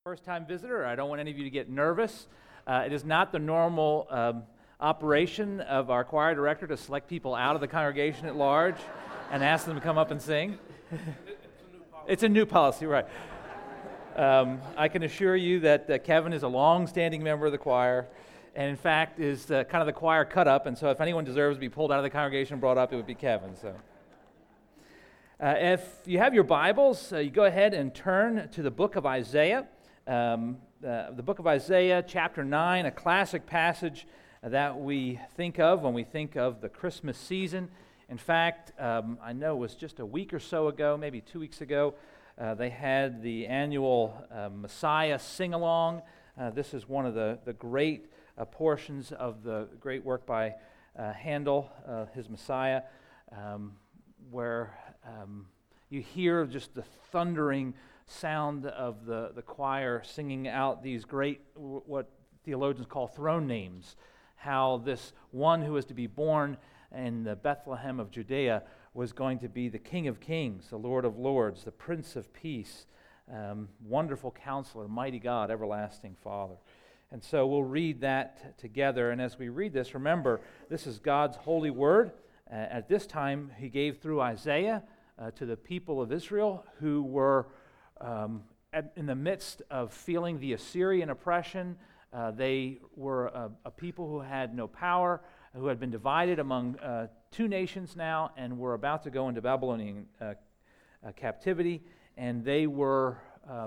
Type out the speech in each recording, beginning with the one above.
First-time visitor, I don't want any of you to get nervous. It is not the normal operation of our choir director to select people out of the congregation at large and ask them to come up and sing. It's a new policy, right. I can assure you that Kevin is a long-standing member of the choir, and in fact is kind of the choir cut-up, and so if anyone deserves to be pulled out of the congregation and brought up, it would be Kevin. So, if you have your Bibles, you go ahead and turn to the book of Isaiah. The book of Isaiah, chapter 9, a classic passage that we think of when we think of the Christmas season. In fact, I know it was just a week or so ago, maybe 2 weeks ago, they had the annual Messiah sing-along. This is one of the great portions of the great work by Handel, his Messiah, where you hear just the thundering sound of the choir singing out these great, what theologians call throne names, how this one who was to be born in the Bethlehem of Judea was going to be the King of Kings, the Lord of Lords, the Prince of Peace, wonderful Counselor, mighty God, everlasting Father. And so we'll read that together, and as we read this, remember, this is God's holy word. At this time, he gave through Isaiah to the people of Israel who were in the midst of feeling the Assyrian oppression. They were a people who had no power, who had been divided among two nations now, and were about to go into Babylonian captivity, and they were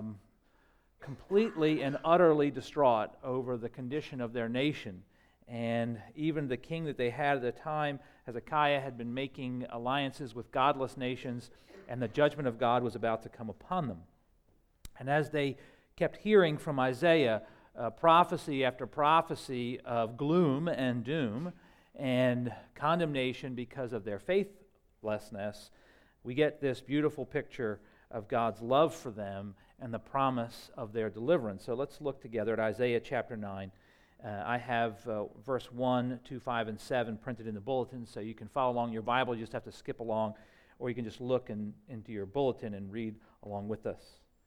completely and utterly distraught over the condition of their nation. And even the king that they had at the time, Hezekiah, had been making alliances with godless nations, and the judgment of God was about to come upon them. And as they kept hearing from Isaiah prophecy after prophecy of gloom and doom and condemnation because of their faithlessness, we get this beautiful picture of God's love for them and the promise of their deliverance. So let's look together at Isaiah chapter 9. I have verse 1, 2, 5, and 7 printed in the bulletin, so you can follow along in your Bible. You just have to skip along, or you can just look into your bulletin and read along with us.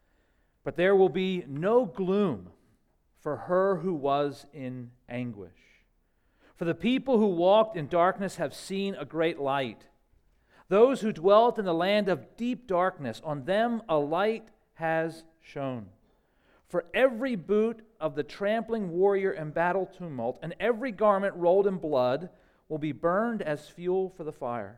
But there will be no gloom for her who was in anguish. For the people who walked in darkness have seen a great light. Those who dwelt in the land of deep darkness, on them a light has shone. For every boot of the trampling warrior in battle tumult, and every garment rolled in blood, will be burned as fuel for the fire.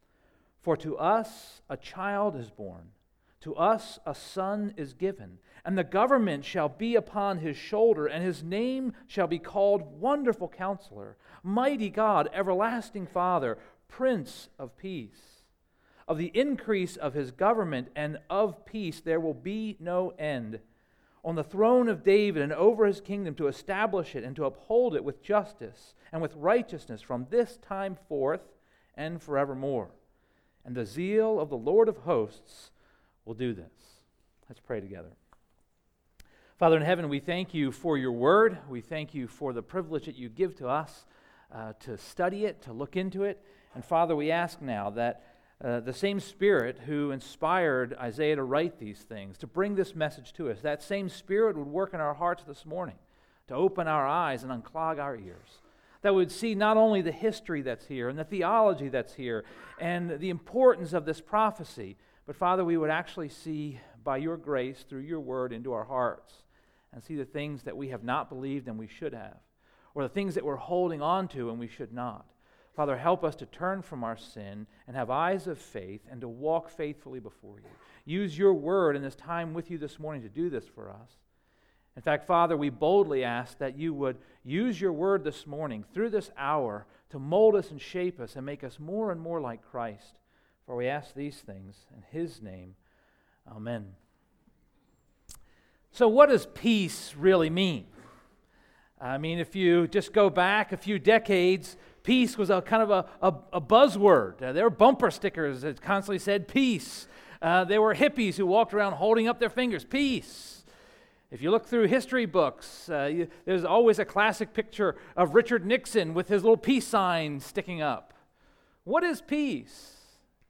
For to us a child is born, to us a son is given, and the government shall be upon his shoulder, and his name shall be called Wonderful Counselor, Mighty God, Everlasting Father, Prince of Peace. Of the increase of his government and of peace there will be no end, on the throne of David and over his kingdom, to establish it and to uphold it with justice and with righteousness from this time forth and forevermore. And the zeal of the Lord of hosts will do this. Let's pray together. Father in heaven, we thank you for your word. We thank you for the privilege that you give to us to study it, to look into it. And Father, we ask now that the same Spirit who inspired Isaiah to write these things, to bring this message to us, that same Spirit would work in our hearts this morning, to open our eyes and unclog our ears, that we would see not only the history that's here and the theology that's here and the importance of this prophecy, but Father, we would actually see by your grace, through your word, into our hearts and see the things that we have not believed and we should have, or the things that we're holding on to and we should not. Father, help us to turn from our sin and have eyes of faith and to walk faithfully before you. Use your word in this time with you this morning to do this for us. In fact, Father, we boldly ask that you would use your word this morning through this hour to mold us and shape us and make us more and more like Christ. For we ask these things in his name. Amen. So what does peace really mean? I mean, if you just go back a few decades, peace was a kind of a buzzword. There were bumper stickers that constantly said peace. There were hippies who walked around holding up their fingers, peace. If you look through history books, there's always a classic picture of Richard Nixon with his little peace sign sticking up. What is peace?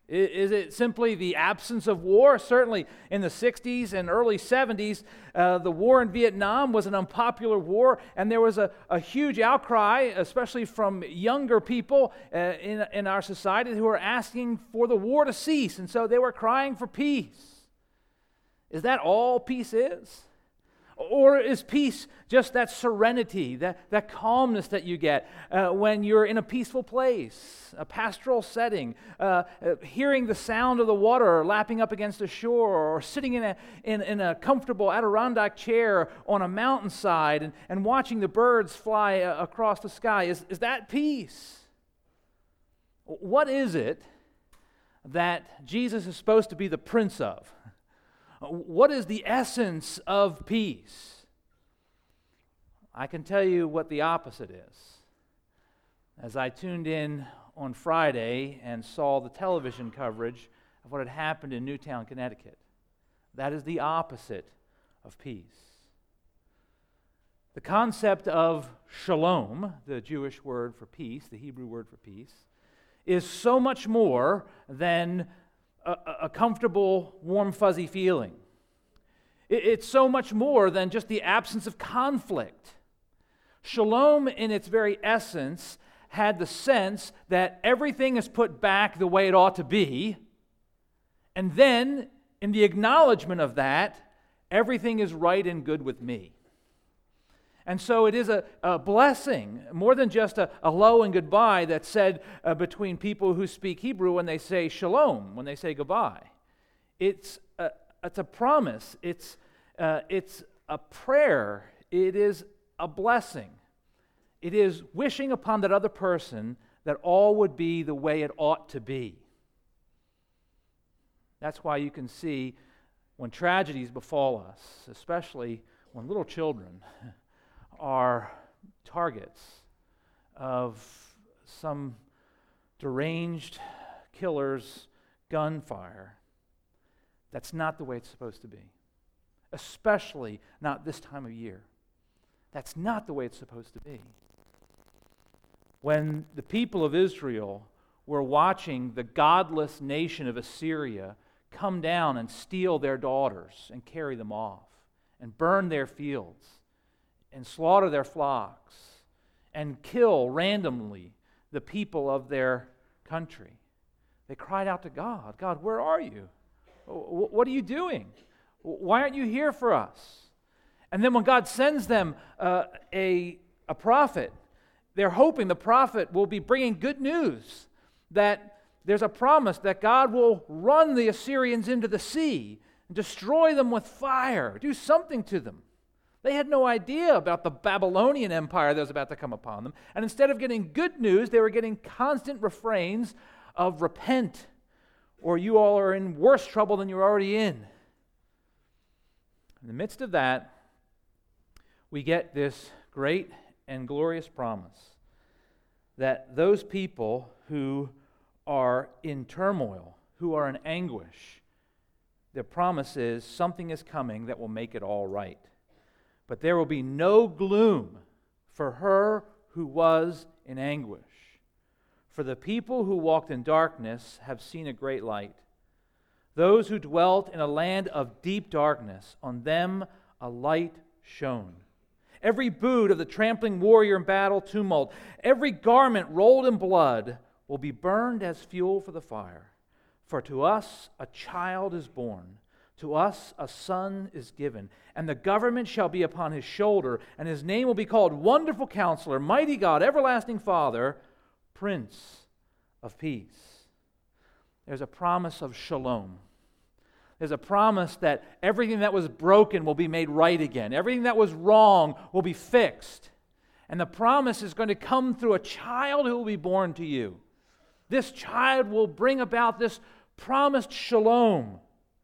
Is it simply the absence of war? Certainly in the 60s and early 70s, the war in Vietnam was an unpopular war, and there was a huge outcry, especially from younger people in our society who were asking for the war to cease, and so they were crying for peace. Is that all peace is? Or is peace just that serenity, that calmness that you get when you're in a peaceful place, a pastoral setting, hearing the sound of the water lapping up against the shore, or sitting in a comfortable Adirondack chair on a mountainside and watching the birds fly across the sky? Is that peace? What is it that Jesus is supposed to be the Prince of? What is the essence of peace? I can tell you what the opposite is. As I tuned in on Friday and saw the television coverage of what had happened in Newtown, Connecticut, that is the opposite of peace. The concept of shalom, the Jewish word for peace, the Hebrew word for peace, is so much more than a comfortable, warm, fuzzy feeling. It's so much more than just the absence of conflict. Shalom, in its very essence, had the sense that everything is put back the way it ought to be, and then, in the acknowledgement of that, everything is right and good with me. And so it is a blessing, more than just a hello and goodbye that's said between people who speak Hebrew when they say shalom, when they say goodbye. It's a promise. It's a prayer. It is a blessing. It is wishing upon that other person that all would be the way it ought to be. That's why you can see when tragedies befall us, especially when little children are targets of some deranged killer's gunfire. That's not the way it's supposed to be, especially not this time of year. That's not the way it's supposed to be. When the people of Israel were watching the godless nation of Assyria come down and steal their daughters and carry them off and burn their fields and slaughter their flocks and kill randomly the people of their country, they cried out to God, God, where are you? What are you doing? Why aren't you here for us? And then when God sends them a prophet, they're hoping the prophet will be bringing good news, that there's a promise that God will run the Assyrians into the sea and destroy them with fire, do something to them. They had no idea about the Babylonian Empire that was about to come upon them. And instead of getting good news, they were getting constant refrains of repent, or you all are in worse trouble than you're already in. In the midst of that, we get this great and glorious promise that those people who are in turmoil, who are in anguish, the promise is something is coming that will make it all right. But there will be no gloom for her who was in anguish. For the people who walked in darkness have seen a great light. Those who dwelt in a land of deep darkness, on them a light shone. Every boot of the trampling warrior in battle tumult, every garment rolled in blood will be burned as fuel for the fire. For to us a child is born, to us a son is given, and the government shall be upon his shoulder, and his name will be called Wonderful Counselor, Mighty God, Everlasting Father, Prince of Peace. There's a promise of shalom. There's a promise that everything that was broken will be made right again. Everything that was wrong will be fixed. And the promise is going to come through a child who will be born to you. This child will bring about this promised shalom.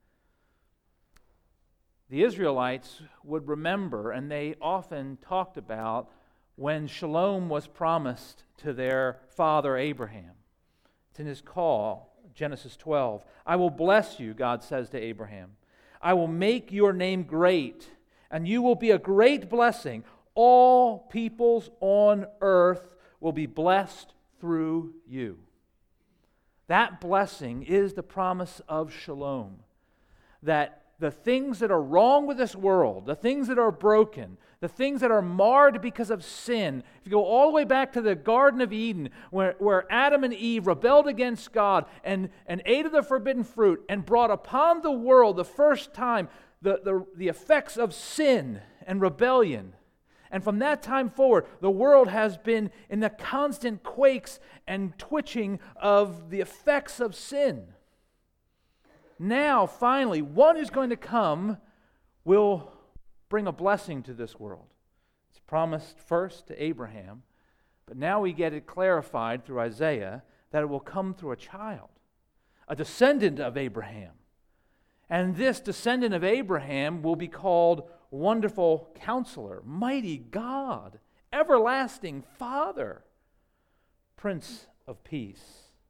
The Israelites would remember, and they often talked about, when shalom was promised to their father Abraham. It's in his call, Genesis 12. I will bless you, God says to Abraham. I will make your name great, and you will be a great blessing. All peoples on earth will be blessed through you. That blessing is the promise of shalom. That the things that are wrong with this world, the things that are broken, the things that are marred because of sin, if you go all the way back to the Garden of Eden, where Adam and Eve rebelled against God and ate of the forbidden fruit and brought upon the world the first time the effects of sin and rebellion. And from that time forward, the world has been in the constant quakes and twitching of the effects of sin. Now, finally, one who's going to come will bring a blessing to this world. It's promised first to Abraham, but now we get it clarified through Isaiah that it will come through a child, a descendant of Abraham. And this descendant of Abraham will be called Wonderful Counselor, Mighty God, Everlasting Father, Prince of Peace.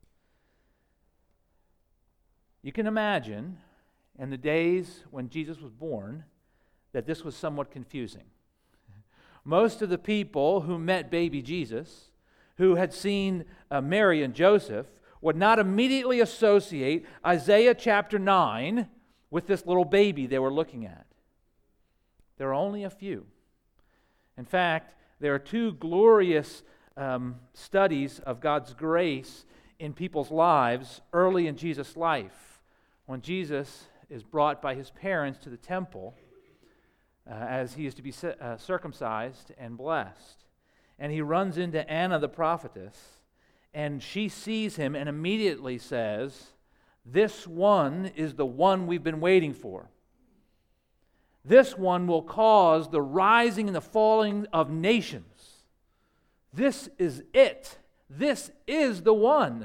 You can imagine in the days when Jesus was born that this was somewhat confusing. Most of the people who met baby Jesus, who had seen Mary and Joseph, would not immediately associate Isaiah chapter 9 with this little baby they were looking at. There are only a few. In fact, there are two glorious studies of God's grace in people's lives early in Jesus' life. When Jesus is brought by his parents to the temple as he is to be circumcised and blessed. And he runs into Anna the prophetess, and she sees him and immediately says, "This one is the one we've been waiting for. This one will cause the rising and the falling of nations. This is it. This is the one."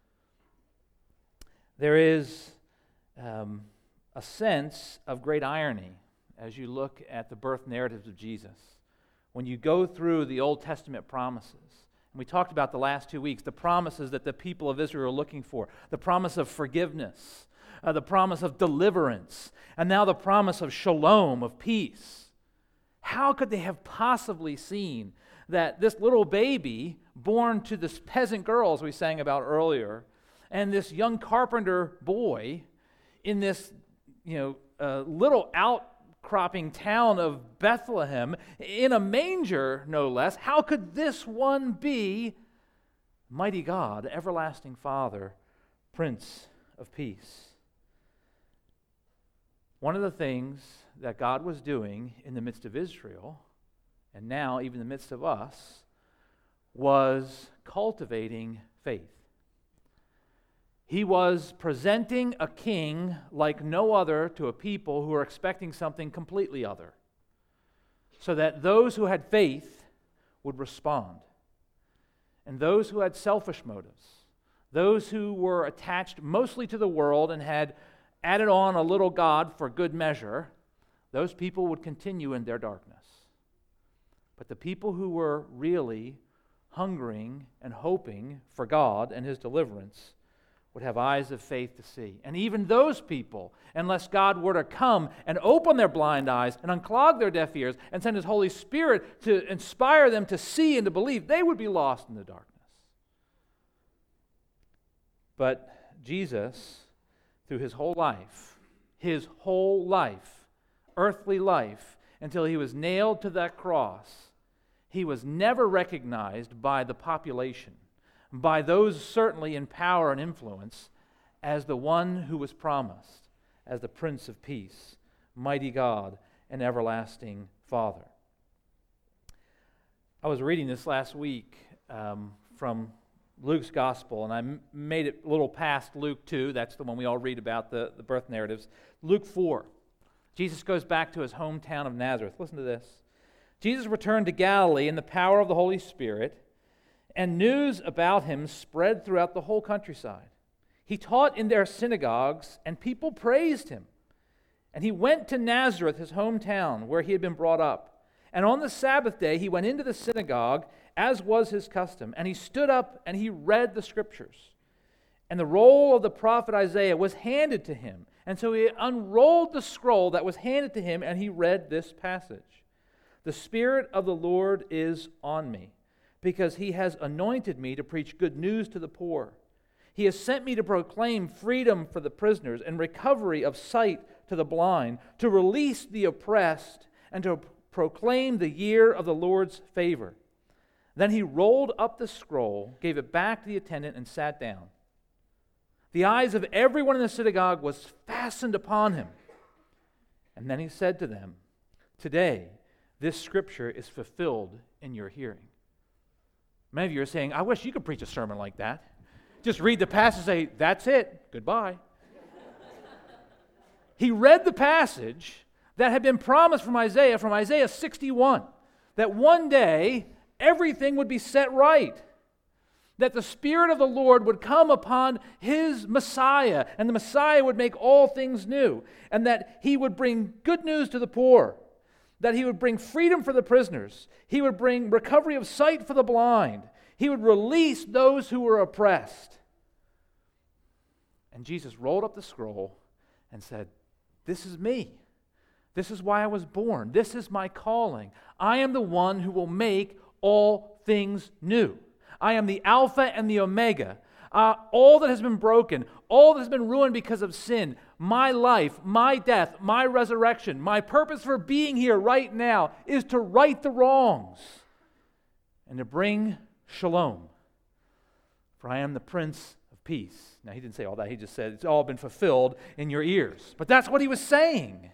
There is a sense of great irony as you look at the birth narratives of Jesus. When you go through the Old Testament promises, and we talked about the last 2 weeks, the promises that the people of Israel are looking for, the promise of forgiveness, the promise of deliverance, and now the promise of shalom, of peace. How could they have possibly seen that this little baby born to this peasant girl, as we sang about earlier, and this young carpenter boy in this little outcropping town of Bethlehem, in a manger no less, how could this one be Mighty God, Everlasting Father, Prince of Peace? One of the things that God was doing in the midst of Israel, and now even in the midst of us, was cultivating faith. He was presenting a king like no other to a people who were expecting something completely other, so that those who had faith would respond. And those who had selfish motives, those who were attached mostly to the world and had added on a little God for good measure, those people would continue in their darkness. But the people who were really hungering and hoping for God and His deliverance would have eyes of faith to see. And even those people, unless God were to come and open their blind eyes and unclog their deaf ears and send His Holy Spirit to inspire them to see and to believe, they would be lost in the darkness. But Jesus, through His whole life, earthly life, until He was nailed to that cross, He was never recognized by the population, by those certainly in power and influence, as the one who was promised, as the Prince of Peace, Mighty God, and Everlasting Father. I was reading this last week from Luke's Gospel, and I made it a little past Luke 2. That's the one we all read about, the birth narratives. Luke 4. Jesus goes back to his hometown of Nazareth. Listen to this. Jesus returned to Galilee in the power of the Holy Spirit, and news about him spread throughout the whole countryside. He taught in their synagogues, and people praised him. And he went to Nazareth, his hometown, where he had been brought up. And on the Sabbath day he went into the synagogue, as was his custom. And he stood up and he read the Scriptures. And the roll of the prophet Isaiah was handed to him. And so he unrolled the scroll that was handed to him, and he read this passage. "The Spirit of the Lord is on me, because He has anointed me to preach good news to the poor. He has sent me to proclaim freedom for the prisoners and recovery of sight to the blind, to release the oppressed, and to proclaim the year of the Lord's favor." Then he rolled up the scroll, gave it back to the attendant, and sat down. The eyes of everyone in the synagogue was fastened upon him. And then he said to them, "Today, this scripture is fulfilled in your hearing." Many of you are saying, "I wish you could preach a sermon like that. Just read the passage and say, that's it, goodbye." He read the passage that had been promised from Isaiah 61, that one day everything would be set right, that the Spirit of the Lord would come upon His Messiah, and the Messiah would make all things new, and that He would bring good news to the poor, that He would bring freedom for the prisoners, He would bring recovery of sight for the blind, He would release those who were oppressed. And Jesus rolled up the scroll and said, "This is me. This is why I was born. This is my calling. I am the one who will make all things new. I am the Alpha and the Omega. All that has been broken, all that has been ruined because of sin, my life, my death, my resurrection, my purpose for being here right now is to right the wrongs and to bring shalom. For I am the Prince of Peace." Now, he didn't say all that. He just said, it's all been fulfilled in your ears. But that's what he was saying.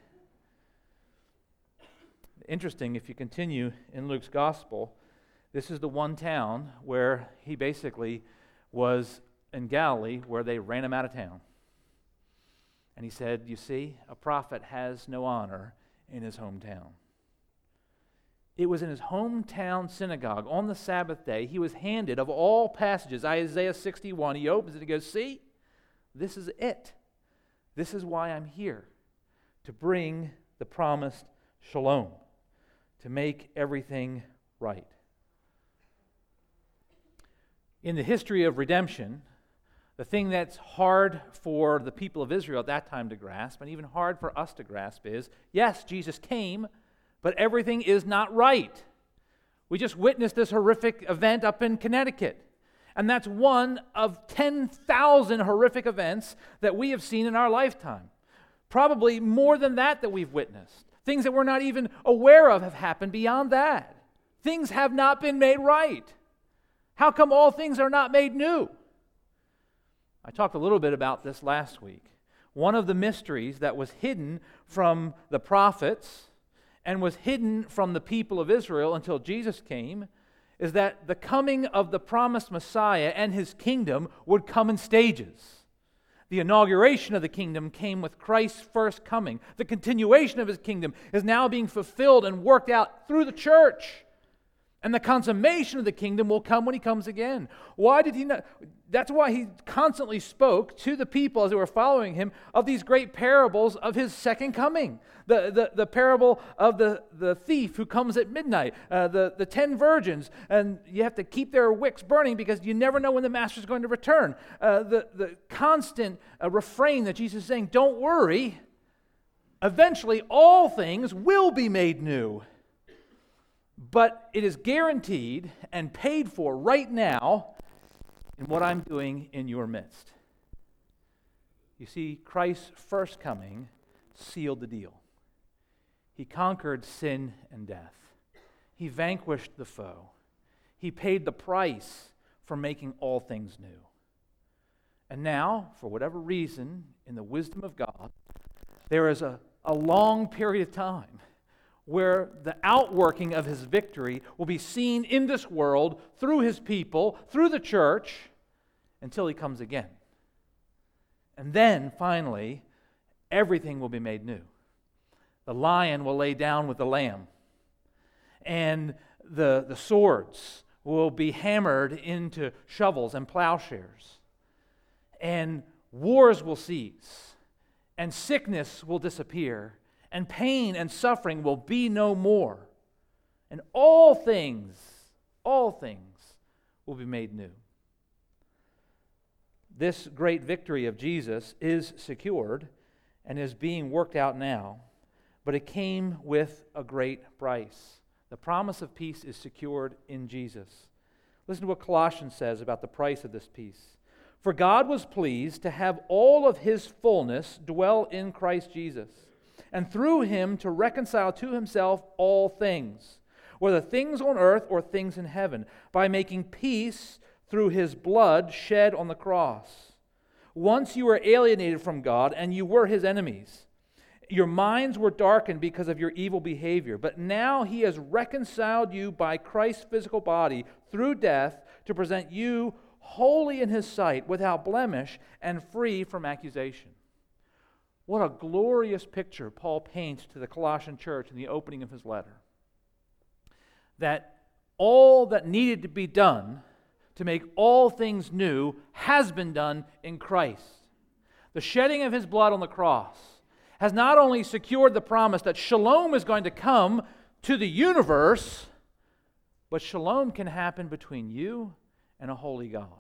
Interesting, if you continue in Luke's gospel, this is the one town where he basically was in Galilee, where they ran him out of town. And he said, "You see, a prophet has no honor in his hometown." It was in his hometown synagogue on the Sabbath day. He was handed, of all passages, Isaiah 61. He opens it and goes, "See, this is it. This is why I'm here, to bring the promised shalom, to make everything right." In the history of redemption, the thing that's hard for the people of Israel at that time to grasp, and even hard for us to grasp, is, yes, Jesus came, but everything is not right. We just witnessed this horrific event up in Connecticut. And that's one of 10,000 horrific events that we have seen in our lifetime. Probably more than that we've witnessed. Things that we're not even aware of have happened beyond that. Things have not been made right. How come all things are not made new? I talked a little bit about this last week. One of the mysteries that was hidden from the prophets and was hidden from the people of Israel until Jesus came is that the coming of the promised Messiah and His kingdom would come in stages. The inauguration of the kingdom came with Christ's first coming. The continuation of His kingdom is now being fulfilled and worked out through the church. And the consummation of the kingdom will come when He comes again. Why did He not? That's why He constantly spoke to the people as they were following Him of these great parables of His second coming. The parable of the thief who comes at midnight, the 10 virgins, and you have to keep their wicks burning because you never know when the master is going to return. The constant refrain that Jesus is saying, don't worry, eventually all things will be made new. But it is guaranteed and paid for right now in what I'm doing in your midst. You see, Christ's first coming sealed the deal. He conquered sin and death. He vanquished the foe. He paid the price for making all things new. And now, for whatever reason, in the wisdom of God, there is a long period of time where the outworking of His victory will be seen in this world through His people, through the church, until He comes again. And then, finally, everything will be made new. The lion will lay down with the lamb, and the swords will be hammered into shovels and plowshares, and wars will cease, and sickness will disappear, and pain and suffering will be no more. And all things will be made new. This great victory of Jesus is secured and is being worked out now, but it came with a great price. The promise of peace is secured in Jesus. Listen to what Colossians says about the price of this peace. For God was pleased to have all of his fullness dwell in Christ Jesus, and through him to reconcile to himself all things, whether things on earth or things in heaven, by making peace through his blood shed on the cross. Once you were alienated from God, and you were his enemies. Your minds were darkened because of your evil behavior, but now he has reconciled you by Christ's physical body through death to present you holy in his sight, without blemish, and free from accusation. What a glorious picture Paul paints to the Colossian church in the opening of his letter. That all that needed to be done to make all things new has been done in Christ. The shedding of his blood on the cross has not only secured the promise that shalom is going to come to the universe, but shalom can happen between you and a holy God.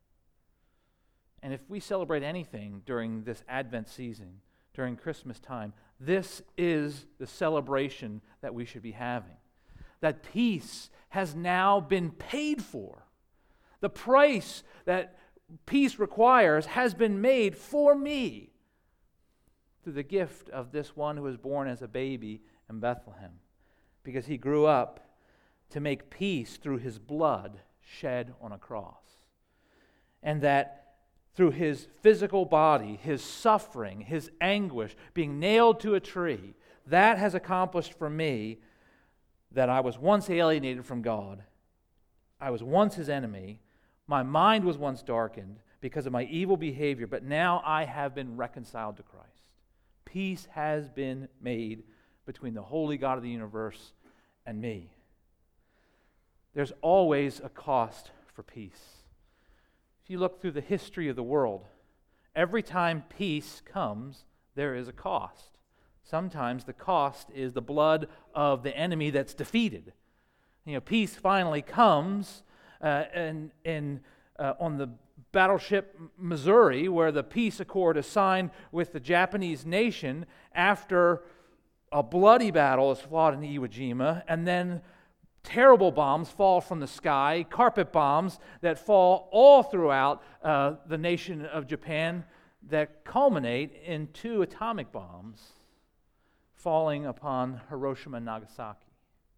And if we celebrate anything during this Advent season, during Christmas time, this is the celebration that we should be having. That peace has now been paid for. The price that peace requires has been made for me through the gift of this one who was born as a baby in Bethlehem, because he grew up to make peace through his blood shed on a cross. And that through his physical body, his suffering, his anguish, being nailed to a tree, that has accomplished for me that I was once alienated from God. I was once his enemy. My mind was once darkened because of my evil behavior, but now I have been reconciled to Christ. Peace has been made between the holy God of the universe and me. There's always a cost for peace. If you look through the history of the world, every time peace comes, there is a cost. Sometimes the cost is the blood of the enemy that's defeated. Peace finally comes on the battleship Missouri, where the peace accord is signed with the Japanese nation after a bloody battle is fought in Iwo Jima, and then terrible bombs fall from the sky, carpet bombs that fall all throughout the nation of Japan that culminate in 2 atomic bombs falling upon Hiroshima and Nagasaki.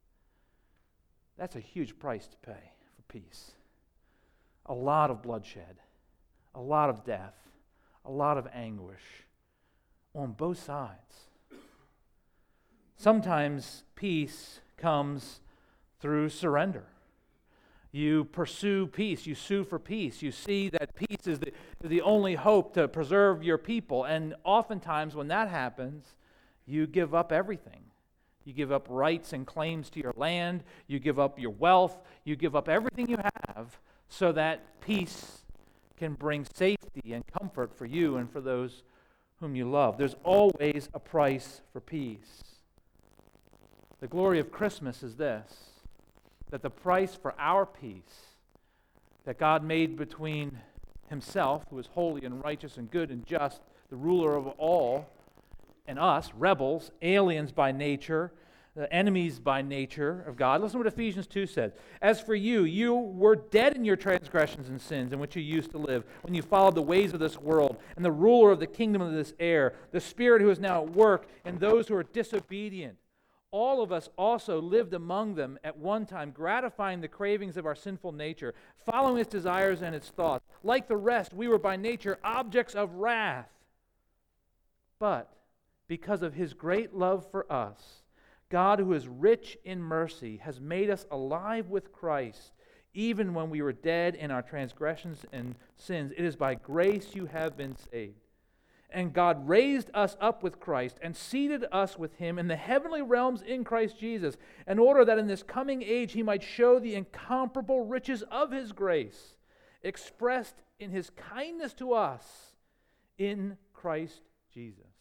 That's a huge price to pay for peace. A lot of bloodshed, a lot of death, a lot of anguish on both sides. Sometimes peace comes through surrender. You pursue peace. You sue for peace. You see that peace is the only hope to preserve your people. And oftentimes when that happens, you give up everything. You give up rights and claims to your land. You give up your wealth. You give up everything you have so that peace can bring safety and comfort for you and for those whom you love. There's always a price for peace. The glory of Christmas is this, that the price for our peace that God made between himself, who is holy and righteous and good and just, the ruler of all, and us, rebels, aliens by nature, enemies by nature of God. Listen to what Ephesians 2 says. As for you, you were dead in your transgressions and sins in which you used to live when you followed the ways of this world and the ruler of the kingdom of this air, the spirit who is now at work in those who are disobedient. All of us also lived among them at one time, gratifying the cravings of our sinful nature, following its desires and its thoughts. Like the rest, we were by nature objects of wrath. But because of his great love for us, God, who is rich in mercy, has made us alive with Christ, even when we were dead in our transgressions and sins. It is by grace you have been saved. And God raised us up with Christ and seated us with him in the heavenly realms in Christ Jesus, in order that in this coming age he might show the incomparable riches of his grace, expressed in his kindness to us in Christ Jesus.